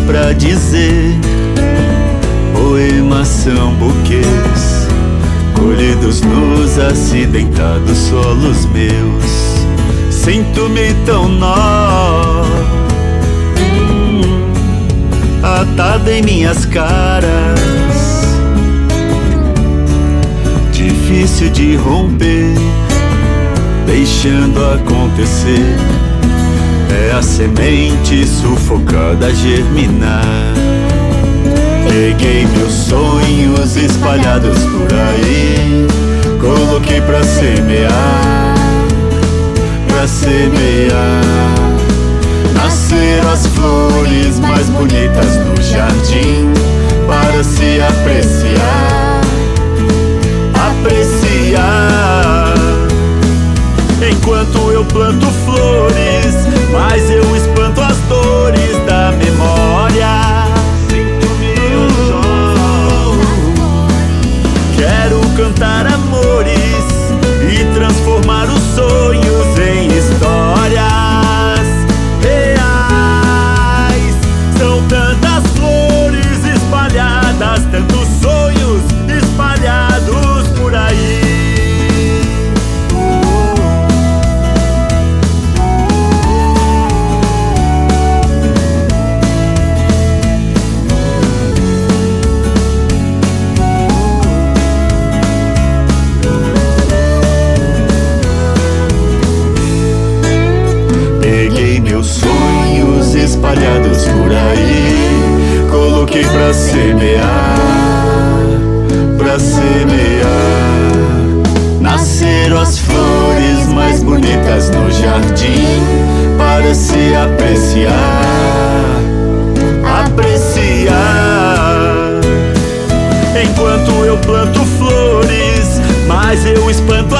pra dizer. Poemas são buquês colhidos nos acidentados solos meus. Sinto-me tão nó, atado em minhas caras, difícil de romper, deixando acontecer. É a semente sufocada a germinar. Peguei meus sonhos espalhados por aí, coloquei pra semear, pra semear. Nasceram as flores mais bonitas no jardim, para se apreciar, apreciar. Enquanto eu planto flores, mas eu espanto as dores da memória. Quero cantar amores e transformar os sonhos em histórias reais. São tantas flores espalhadas, tantos sonhos espalhados por aí. Sonhos espalhados por aí, coloquei pra semear, pra semear. Nasceram as flores mais bonitas no jardim, para se apreciar, apreciar. Enquanto eu planto flores, mas eu espanto